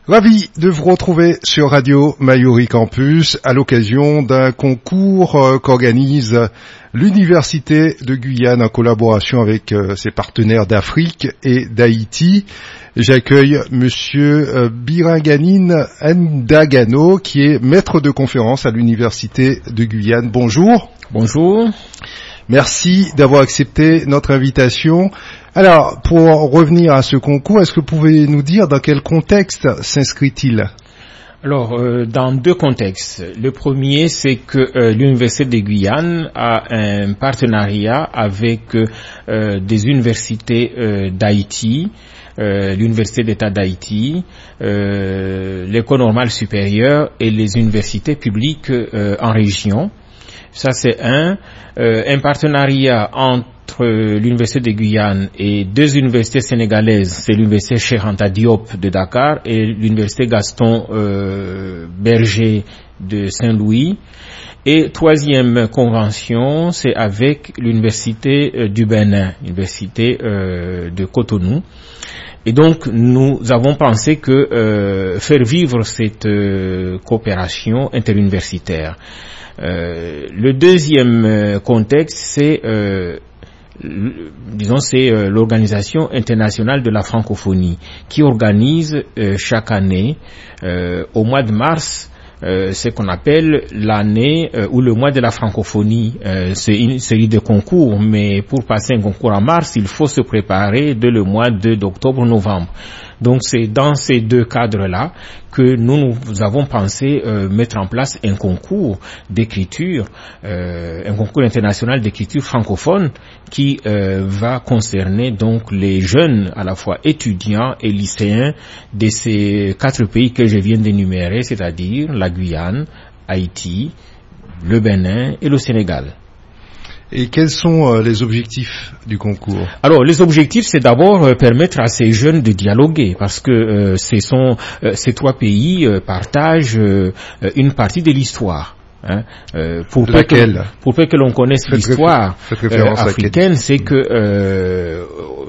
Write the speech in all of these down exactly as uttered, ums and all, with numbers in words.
Ravi de vous retrouver sur Radio Mayuri Campus à l'occasion d'un concours euh, qu'organise l'Université de Guyane en collaboration avec euh, ses partenaires d'Afrique et d'Haïti. J'accueille Monsieur euh, Biringanine Ndagano qui est maître de conférence à l'Université de Guyane. Bonjour. Bonjour. Merci d'avoir accepté notre invitation. Alors, pour revenir à ce concours, est-ce que vous pouvez nous dire dans quel contexte s'inscrit-il ? Alors, euh, dans deux contextes. Le premier, c'est que euh, l'Université de Guyane a un partenariat avec euh, des universités euh, d'Haïti, euh, l'Université d'État d'Haïti, euh, l'École normale supérieure et les universités publiques euh, en région. Ça, c'est un. Euh, un partenariat entre l'Université de Guyane et deux universités sénégalaises, c'est l'Université Cheikh Anta Diop de Dakar et l'Université Gaston euh, Berger de Saint-Louis. Et troisième convention, c'est avec l'Université euh, du Bénin, l'Université euh, de Cotonou. Et donc, nous avons pensé que euh, faire vivre cette euh, coopération interuniversitaire. Euh, le deuxième euh, contexte, c'est, euh, disons, c'est euh, l'Organisation internationale de la francophonie qui organise euh, chaque année, euh, au mois de mars, Euh, ce qu'on appelle l'année euh, ou le mois de la francophonie. Euh, c'est une série de concours, mais pour passer un concours en mars, il faut se préparer dès le mois de, d'octobre-novembre. Donc c'est dans ces deux cadres-là que nous, nous avons pensé euh, mettre en place un concours d'écriture, euh, un concours international d'écriture francophone qui euh, va concerner donc les jeunes, à la fois étudiants et lycéens de ces quatre pays que je viens d'énumérer, c'est-à-dire la Guyane, Haïti, le Bénin et le Sénégal. Et quels sont euh, les objectifs du concours ? Alors, les objectifs, c'est d'abord euh, permettre à ces jeunes de dialoguer, parce que euh, ce sont, euh, ces trois pays euh, partagent euh, une partie de l'histoire. Hein, euh, pour peu que, pour peu que l'on connaisse faites l'histoire réfé- euh, africaine, c'est que euh,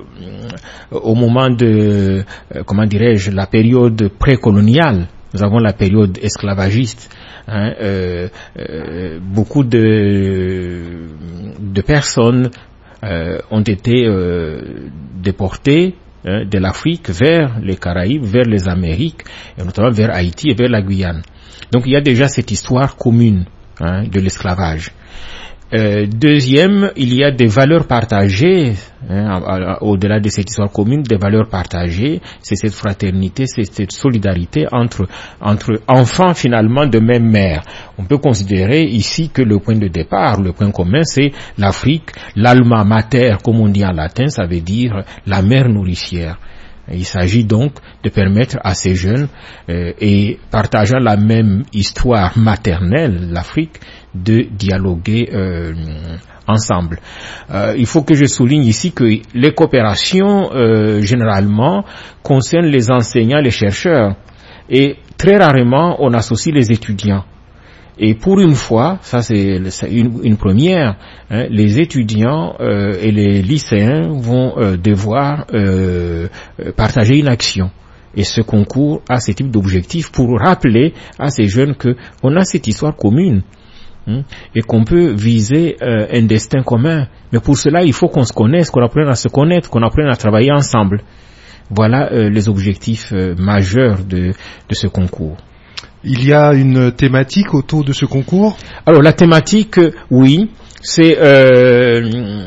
au moment de, euh, comment dirais-je, la période précoloniale, nous avons la période esclavagiste. Hein, euh, euh, beaucoup de, de personnes euh, ont été euh, déportées hein, de l'Afrique vers les Caraïbes, vers les Amériques, et notamment vers Haïti et vers la Guyane. Donc il y a déjà cette histoire commune hein, de l'esclavage. Euh, deuxième, il y a des valeurs partagées, hein, au-delà de cette histoire commune, des valeurs partagées, c'est cette fraternité, c'est cette solidarité entre, entre enfants finalement de même mère. On peut considérer ici que le point de départ, le point commun, c'est l'Afrique, l'alma mater, comme on dit en latin, ça veut dire la mère nourricière. Il s'agit donc de permettre à ces jeunes, euh, et partageant la même histoire maternelle, l'Afrique, de dialoguer euh, ensemble. Euh, il faut que je souligne ici que les coopérations, euh, généralement, concernent les enseignants, les chercheurs, et très rarement, on associe les étudiants. Et pour une fois, ça c'est une, une première, hein, les étudiants euh, et les lycéens vont euh, devoir euh, partager une action. Et ce concours a ce type d'objectif pour rappeler à ces jeunes que on a cette histoire commune hein, et qu'on peut viser euh, un destin commun. Mais pour cela, il faut qu'on se connaisse, qu'on apprenne à se connaître, qu'on apprenne à travailler ensemble. Voilà euh, les objectifs euh, majeurs de, de ce concours. Il y a une thématique autour de ce concours ? Alors la thématique, oui, c'est euh,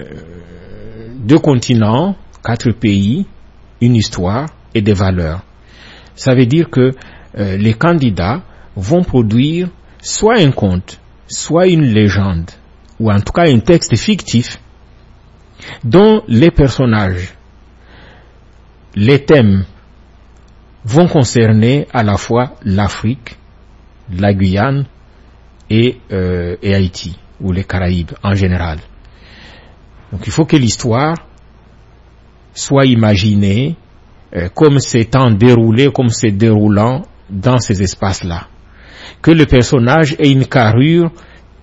deux continents, quatre pays, une histoire et des valeurs. Ça veut dire que euh, les candidats vont produire soit un conte, soit une légende, ou en tout cas un texte fictif, dont les personnages, les thèmes, vont concerner à la fois l'Afrique, la Guyane et, euh, et Haïti, ou les Caraïbes en général. Donc il faut que l'histoire soit imaginée euh, comme s'étant déroulée, comme se déroulant dans ces espaces-là. Que le personnage ait une carrure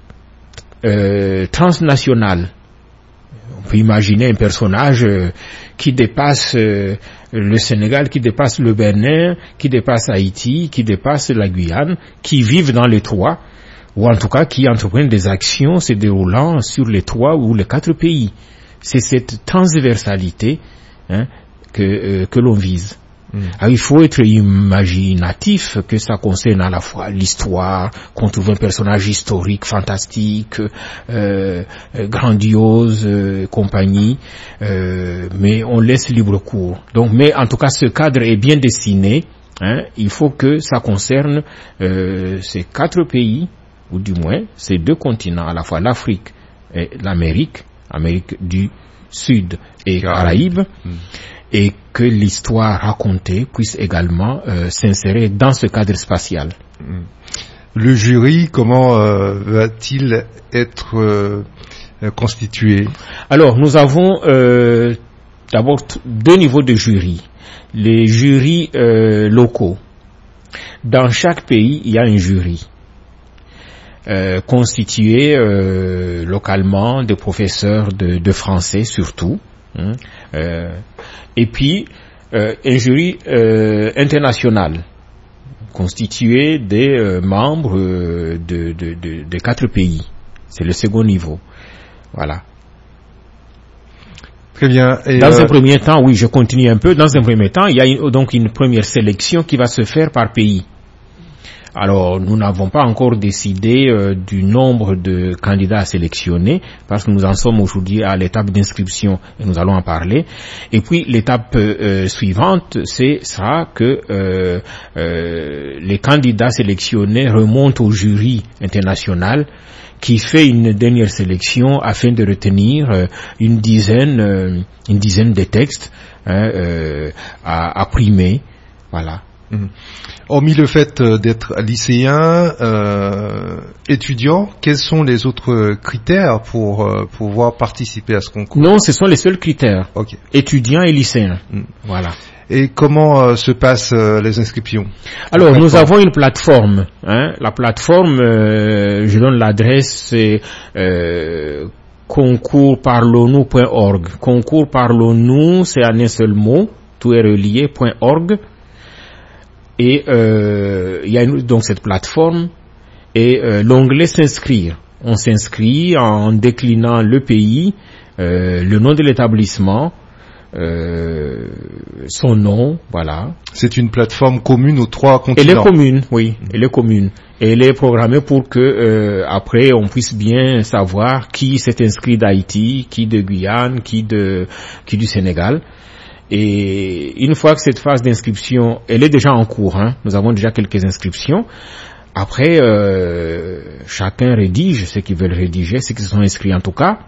euh, transnationale. On peut imaginer un personnage euh, qui dépasse euh, le Sénégal, qui dépasse le Bénin, qui dépasse Haïti, qui dépasse la Guyane, qui vivent dans les trois, ou en tout cas qui entreprennent des actions se déroulant sur les trois ou les quatre pays. C'est cette transversalité hein, que, euh, que l'on vise. Mmh. Alors, il faut être imaginatif, que ça concerne à la fois l'histoire, qu'on trouve un personnage historique, fantastique, euh, grandiose, euh, compagnie, euh, mais on laisse libre cours. Donc, mais en tout cas, ce cadre est bien dessiné. Hein, il faut que ça concerne euh, ces quatre pays, ou du moins ces deux continents, à la fois l'Afrique et l'Amérique, Amérique du Sud et Caraïbes. Mmh. Et que l'histoire racontée puisse également euh, s'insérer dans ce cadre spatial. Le jury, comment euh, va-t-il être euh, constitué? Alors, nous avons euh, d'abord t- deux niveaux de jury. Les jurys euh, locaux. Dans chaque pays, il y a un jury euh, constitué euh, localement de professeurs de, de français surtout. Hein, euh, et puis euh, un jury euh, international constitué des euh, membres euh, de, de, de, de quatre pays. C'est le second niveau. Voilà. Très bien. Et dans euh... un premier temps, oui, je continue un peu. Dans un premier temps, il y a une, donc une première sélection qui va se faire par pays. Alors, nous n'avons pas encore décidé euh, du nombre de candidats à sélectionner, parce que nous en sommes aujourd'hui à l'étape d'inscription et nous allons en parler. Et puis, l'étape euh, suivante, c'est sera que euh, euh, les candidats sélectionnés remontent au jury international qui fait une dernière sélection afin de retenir euh, une dizaine, euh, une dizaine de textes hein, euh, à, à primer. Voilà. Mmh. Hormis le fait d'être lycéen, euh, étudiant, quels sont les autres critères pour euh, pouvoir participer à ce concours? Non, ce sont les seuls critères. Okay. Étudiant et lycéen. Mmh. Voilà. Et comment euh, se passent euh, les inscriptions? Alors, nous avons une plateforme. Hein. La plateforme, euh, je donne l'adresse, c'est euh, concours parlons-nous point org. Concours parlons-nous, c'est en un seul mot, tout est relié, .org. Et euh, il y a une, donc cette plateforme et euh, l'onglet s'inscrire. On s'inscrit en déclinant le pays, euh, le nom de l'établissement, euh, son nom, voilà. C'est une plateforme commune aux trois continents. Elle est commune, oui, elle est commune. Et elle est programmée pour que euh, après on puisse bien savoir qui s'est inscrit d'Haïti, qui de Guyane, qui de qui du Sénégal. Et une fois que cette phase d'inscription, elle est déjà en cours, hein, nous avons déjà quelques inscriptions. Après, euh, chacun rédige ce qu'ils veulent rédiger, ceux qui se sont inscrits en tout cas.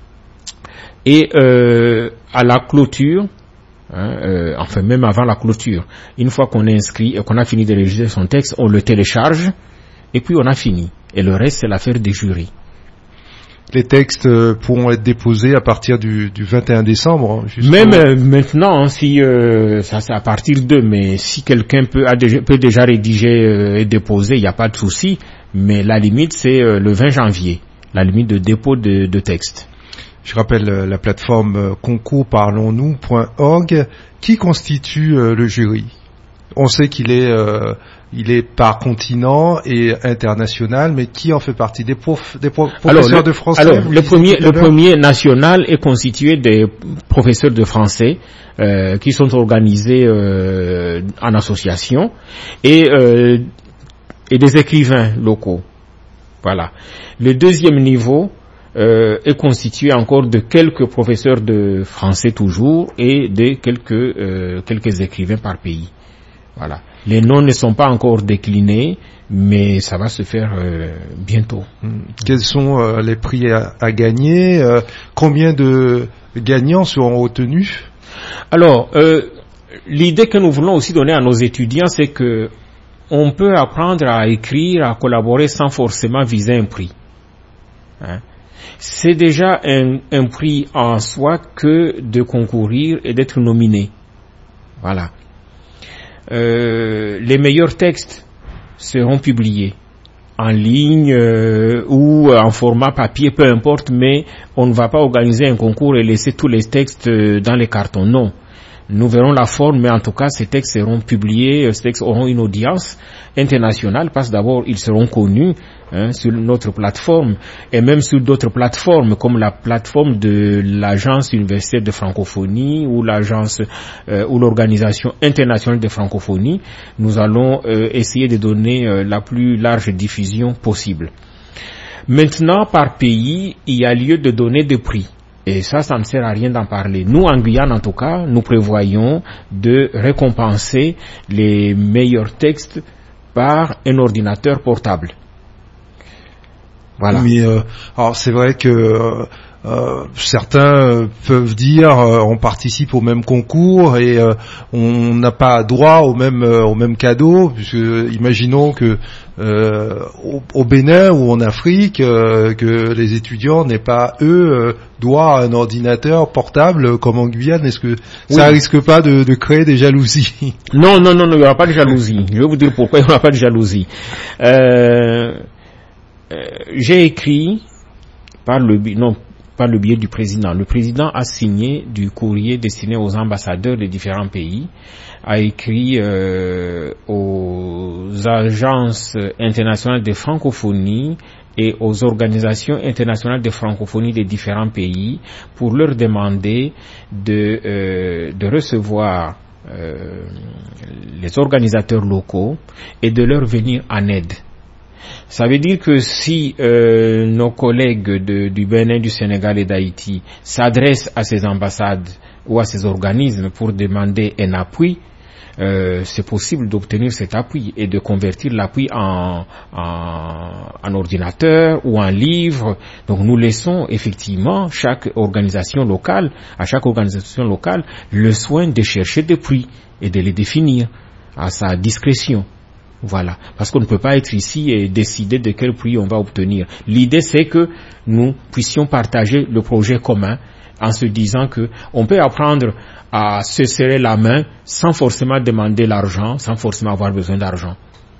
Et euh, à la clôture, hein, euh, enfin même avant la clôture, une fois qu'on est inscrit et qu'on a fini de rédiger son texte, on le télécharge et puis on a fini. Et le reste, c'est l'affaire des jurys. Les textes pourront être déposés à partir du, du vingt et un décembre. Justement. Même euh, maintenant, si euh, ça c'est à partir de, mais si quelqu'un peut, a déjà, peut déjà rédiger euh, et déposer, il n'y a pas de souci. Mais la limite c'est euh, le vingt janvier, la limite de dépôt de, de texte. Je rappelle euh, la plateforme euh, concours parlons-nous point org qui constitue euh, le jury. On sait qu'il est euh, il est par continent et international, mais qui en fait partie? Des, prof, des prof, professeurs alors, le, de français? Alors, le premier, le premier national est constitué des professeurs de français euh, qui sont organisés euh, en association et, euh, et des écrivains locaux. Voilà. Le deuxième niveau euh, est constitué encore de quelques professeurs de français toujours et de quelques, euh, quelques écrivains par pays. Voilà. Les noms ne sont pas encore déclinés, mais ça va se faire euh, bientôt. Quels sont euh, les prix à, à gagner? euh, Combien de gagnants seront retenus? Alors, euh, l'idée que nous voulons aussi donner à nos étudiants, c'est que on peut apprendre à écrire, à collaborer sans forcément viser un prix. Hein? C'est déjà un, un prix en soi que de concourir et d'être nominé. Voilà. Euh, les meilleurs textes seront publiés en ligne euh, ou en format papier, peu importe, mais on ne va pas organiser un concours et laisser tous les textes euh, dans les cartons, non. Nous verrons la forme, mais en tout cas, ces textes seront publiés, ces textes auront une audience internationale, parce que d'abord, ils seront connus hein, sur notre plateforme, et même sur d'autres plateformes, comme la plateforme de l'Agence universitaire de francophonie, ou l'agence, euh, ou l'Organisation internationale de francophonie. Nous allons euh, essayer de donner euh, la plus large diffusion possible. Maintenant, par pays, il y a lieu de donner des prix. Et ça, ça ne sert à rien d'en parler. Nous, en Guyane, en tout cas, nous prévoyons de récompenser les meilleurs textes par un ordinateur portable. Voilà. Mais euh, alors c'est vrai que euh, euh, certains peuvent dire euh, on participe au même concours et euh, on n'a pas droit au même euh, au même cadeau, puisque imaginons que euh, au, au Bénin ou en Afrique euh, que les étudiants n'aient pas eux euh, droit à un ordinateur portable comme en Guyane. Est-ce que ça oui. risque pas de, de créer des jalousies? Non, non, non, non, il n'y aura pas de jalousie. Je vais vous dire pourquoi il n'y aura pas de jalousie. Euh, euh, j'ai écrit par le non par le biais du président. Le président a signé du courrier destiné aux ambassadeurs des différents pays, a écrit euh, aux agences internationales de francophonie et aux organisations internationales de francophonie des différents pays pour leur demander de, euh, de recevoir euh, les organisateurs locaux et de leur venir en aide. Ça veut dire que si euh, nos collègues de, du Bénin, du Sénégal et d'Haïti s'adressent à ces ambassades ou à ces organismes pour demander un appui, euh, c'est possible d'obtenir cet appui et de convertir l'appui en, en, en ordinateur ou en livre. Donc nous laissons effectivement chaque organisation locale, à chaque organisation locale, le soin de chercher des prix et de les définir à sa discrétion. Voilà, parce qu'on ne peut pas être ici et décider de quel prix on va obtenir. L'idée, c'est que nous puissions partager le projet commun en se disant que on peut apprendre à se serrer la main sans forcément demander l'argent, sans forcément avoir besoin d'argent.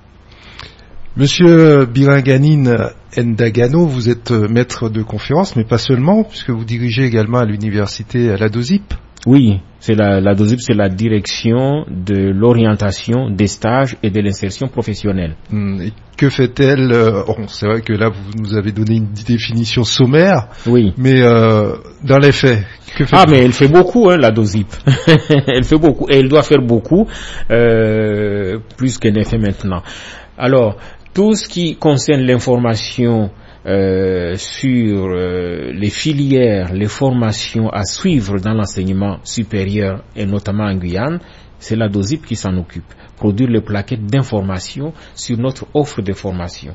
Monsieur Biringanine Ndagano, vous êtes maître de conférence, mais pas seulement, puisque vous dirigez également à l'université à la DOSIP. Oui, c'est la, la DOSIP, c'est la direction de l'orientation, des stages et de l'insertion professionnelle. Hum, et que fait-elle euh, bon, c'est vrai que là, vous nous avez donné une définition sommaire. Oui. Mais euh, dans les faits, que fait-elle? Ah, mais elle fait beaucoup, hein, la DOSIP. Elle fait beaucoup, et elle doit faire beaucoup, euh, plus qu'elle ne fait maintenant. Alors, tout ce qui concerne l'information Euh, sur euh, les filières, les formations à suivre dans l'enseignement supérieur et notamment en Guyane, c'est la DOSIP qui s'en occupe. Produire les plaquettes d'information sur notre offre de formation.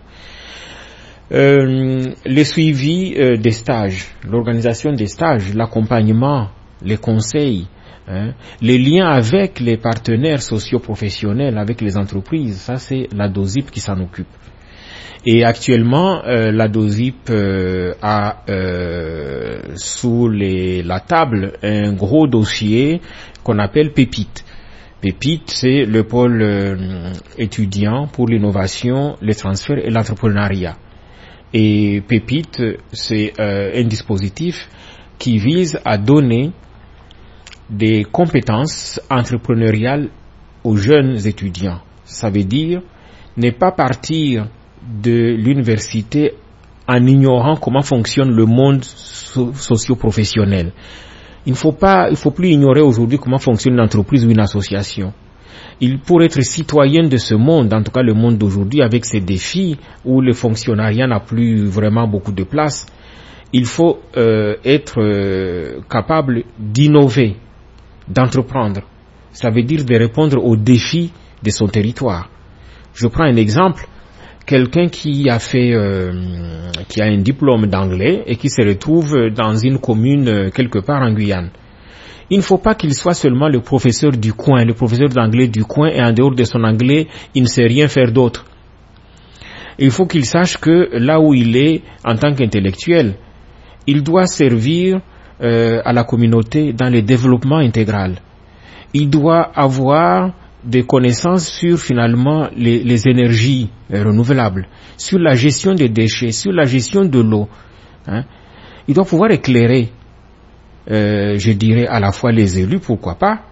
Euh, les suivis euh, des stages, l'organisation des stages, l'accompagnement, les conseils, hein, les liens avec les partenaires socio-professionnels, avec les entreprises, ça c'est la DOSIP qui s'en occupe. Et actuellement, euh, la DOSIP euh, a euh, sous les, la table un gros dossier qu'on appelle Pépite. Pépite, c'est le pôle euh, étudiant pour l'innovation, les transferts et l'entrepreneuriat. Et Pépite, c'est euh, un dispositif qui vise à donner des compétences entrepreneuriales aux jeunes étudiants. Ça veut dire ne pas partir de l'université en ignorant comment fonctionne le monde so- socio-professionnel. Il ne faut pas, il faut plus ignorer aujourd'hui comment fonctionne une entreprise ou une association. Il pour être citoyen de ce monde, en tout cas le monde d'aujourd'hui avec ses défis où le fonctionnariat n'a plus vraiment beaucoup de place, il faut euh, être euh, capable d'innover, d'entreprendre. Ça veut dire de répondre aux défis de son territoire. Je prends un exemple. Quelqu'un qui a fait, euh, qui a un diplôme d'anglais et qui se retrouve dans une commune euh, quelque part en Guyane. Il ne faut pas qu'il soit seulement le professeur du coin, le professeur d'anglais du coin, et en dehors de son anglais, il ne sait rien faire d'autre. Il faut qu'il sache que là où il est, en tant qu'intellectuel, il doit servir euh, à la communauté dans le développement intégral. Il doit avoir des connaissances sur finalement les, les énergies euh, renouvelables, sur la gestion des déchets, sur la gestion de l'eau. Hein. Il doit pouvoir éclairer, euh, je dirais, à la fois les élus, pourquoi pas,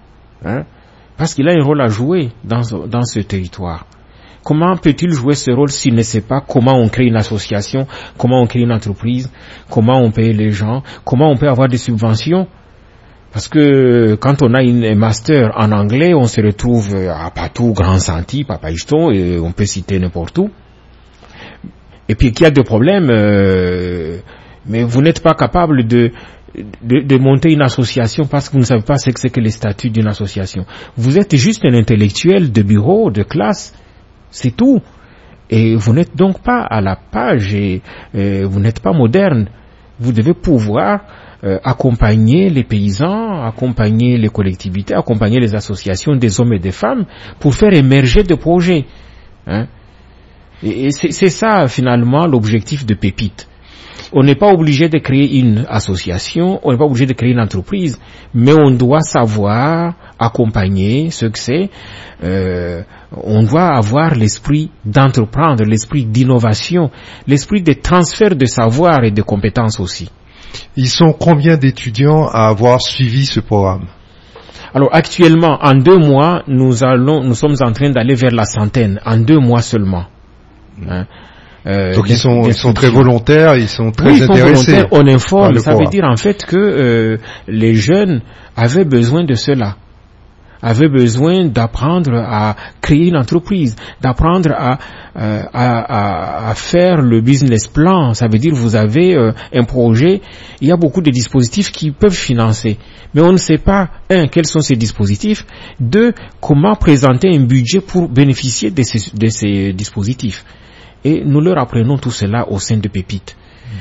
hein, parce qu'il a un rôle à jouer dans, dans ce territoire. Comment peut-il jouer ce rôle s'il ne sait pas comment on crée une association, comment on crée une entreprise, comment on paye les gens, comment on peut avoir des subventions? Parce que quand on a une, un master en anglais, on se retrouve à Patou, Grand Santi, Papaïston, et on peut citer n'importe où. Et puis qu'il y a des problèmes, euh, mais vous n'êtes pas capable de, de, de monter une association parce que vous ne savez pas ce que c'est que les statuts d'une association. Vous êtes juste un intellectuel de bureau, de classe. C'est tout. Et vous n'êtes donc pas à la page et euh, vous n'êtes pas moderne. Vous devez pouvoir euh, accompagner les paysans, accompagner les collectivités, accompagner les associations des hommes et des femmes pour faire émerger des projets. Hein? Et, et c'est, c'est ça finalement l'objectif de Pépite. On n'est pas obligé de créer une association, on n'est pas obligé de créer une entreprise, mais on doit savoir accompagner ce que c'est. Euh, on doit avoir l'esprit d'entreprendre, l'esprit d'innovation, l'esprit de transfert de savoir et de compétences aussi. Ils sont combien d'étudiants à avoir suivi ce programme? Alors actuellement, en deux mois, nous allons, nous sommes en train d'aller vers la centaine, en deux mois seulement. Hein. Euh, Donc ils sont, ils sont très volontaires, ils sont très oui, ils intéressés. Sont on informe, ça veut dire en fait que euh, les jeunes avaient besoin de cela, avaient besoin d'apprendre à créer une entreprise, d'apprendre à, euh, à, à, à faire le business plan. Ça veut dire vous avez euh, un projet, il y a beaucoup de dispositifs qui peuvent financer, mais on ne sait pas, un, quels sont ces dispositifs, deux, comment présenter un budget pour bénéficier de ces, de ces dispositifs. Et nous leur apprenons tout cela au sein de Pépite.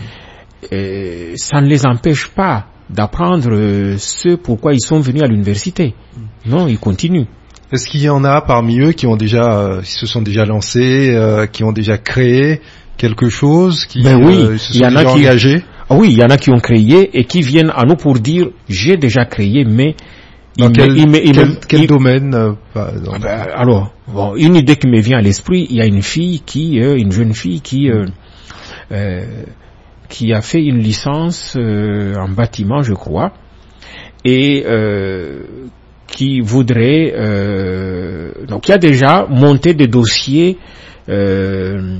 Mmh. Et ça ne les empêche pas d'apprendre ce pourquoi ils sont venus à l'université. Mmh. Non, ils continuent. Est-ce qu'il y en a parmi eux qui ont déjà, euh, qui se sont déjà lancés, euh, qui ont déjà créé quelque chose, qui ben oui, euh, se sont y en déjà a qui, engagés? Ah oui, il y en a qui ont créé et qui viennent à nous pour dire j'ai déjà créé, mais dans il quel, me, il me, il quel, me, quel il, domaine euh, dans... ben, alors, bon, une idée qui me vient à l'esprit, il y a une fille qui, euh, une jeune fille qui, euh, euh, qui a fait une licence euh, en bâtiment, je crois, et euh, qui voudrait, euh, donc qui a déjà monté des dossiers euh,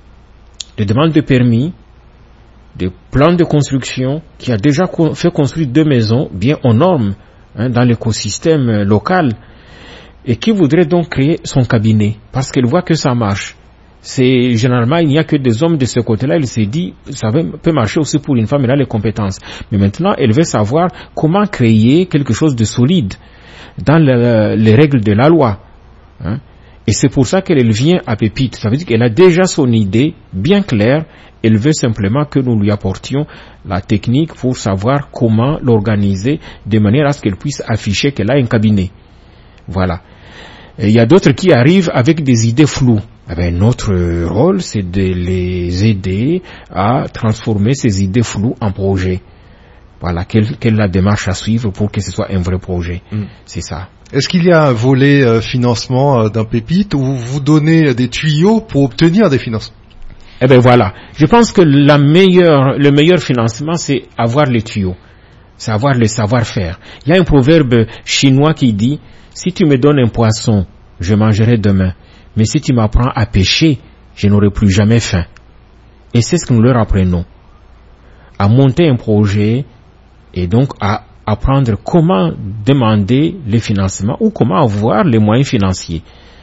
de demande de permis, des plans de construction, qui a déjà co- fait construire deux maisons bien aux normes, hein, dans l'écosystème local, et qui voudrait donc créer son cabinet parce qu'elle voit que ça marche. C'est généralement il n'y a que des hommes de ce côté-là. Elle s'est dit ça peut marcher aussi pour une femme, elle a les compétences. Mais maintenant elle veut savoir comment créer quelque chose de solide dans le, les règles de la loi. Hein. Et c'est pour ça qu'elle vient à Pépite. Ça veut dire qu'elle a déjà son idée bien claire. Elle veut simplement que nous lui apportions la technique pour savoir comment l'organiser de manière à ce qu'elle puisse afficher qu'elle a un cabinet. Voilà. Et il y a d'autres qui arrivent avec des idées floues. Eh bien, notre rôle, c'est de les aider à transformer ces idées floues en projets. Voilà, quelle, quelle est la démarche à suivre pour que ce soit un vrai projet. Mm. C'est ça. Est-ce qu'il y a un volet euh, financement euh, d'un Pépite où vous donnez des tuyaux pour obtenir des financements? Eh ben voilà. Je pense que la meilleure, le meilleur financement, c'est avoir les tuyaux. C'est avoir le savoir-faire. Il y a un proverbe chinois qui dit, si tu me donnes un poisson, je mangerai demain. Mais si tu m'apprends à pêcher, je n'aurai plus jamais faim. Et c'est ce que nous leur apprenons. À monter un projet et donc à apprendre comment demander les financements ou comment avoir les moyens financiers.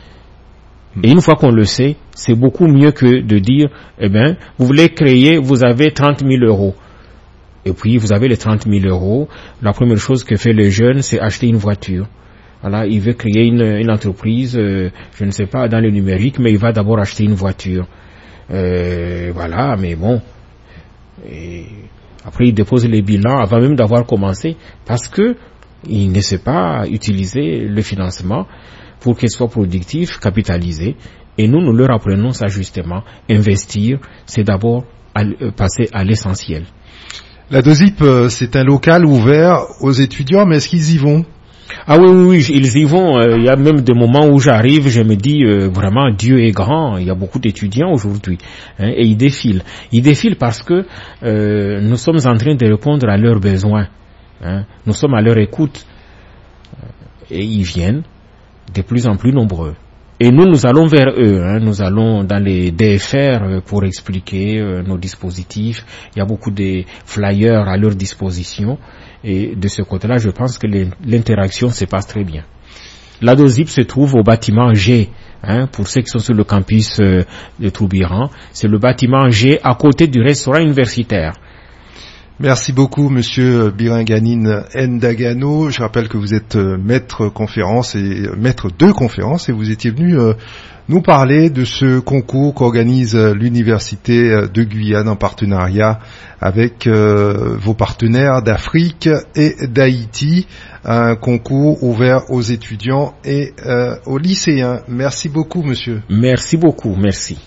Et une fois qu'on le sait, c'est beaucoup mieux que de dire, eh bien, vous voulez créer, vous avez trente mille euros. Et puis, vous avez les trente mille euros. La première chose que fait le jeune, c'est acheter une voiture. Voilà, il veut créer une, une entreprise, euh, je ne sais pas, dans le numérique, mais il va d'abord acheter une voiture. Euh, voilà, mais bon. Et après, il dépose les bilans avant même d'avoir commencé, parce que il ne sait pas utiliser le financement pour qu'il soit productif, capitalisé. Et nous, nous leur apprenons ça justement. Investir, c'est d'abord à, euh, passer à l'essentiel. La DOSIP, euh, c'est un local ouvert aux étudiants, mais est-ce qu'ils y vont? Ah oui, oui, oui, ils y vont. Il euh, y a même des moments où j'arrive, je me dis euh, vraiment Dieu est grand. Il y a beaucoup d'étudiants aujourd'hui, hein, et ils défilent. Ils défilent parce que euh, nous sommes en train de répondre à leurs besoins. Hein. Nous sommes à leur écoute. et ils viennent de plus en plus nombreux. Et nous, nous allons vers eux, hein. Nous allons dans les D F R pour expliquer euh, nos dispositifs. Il y a beaucoup de flyers à leur disposition. Et de ce côté-là, je pense que l'interaction se passe très bien. L'Adozip se trouve au bâtiment G, hein, pour ceux qui sont sur le campus euh, de Toubiran. C'est le bâtiment G à côté du restaurant universitaire. Merci beaucoup, Monsieur Biringanine Ndagano. Je rappelle que vous êtes maître conférence et maître de conférence et vous étiez venu euh, nous parler de ce concours qu'organise l'Université de Guyane en partenariat avec euh, vos partenaires d'Afrique et d'Haïti, un concours ouvert aux étudiants et euh, aux lycéens. Merci beaucoup, monsieur. Merci beaucoup, merci.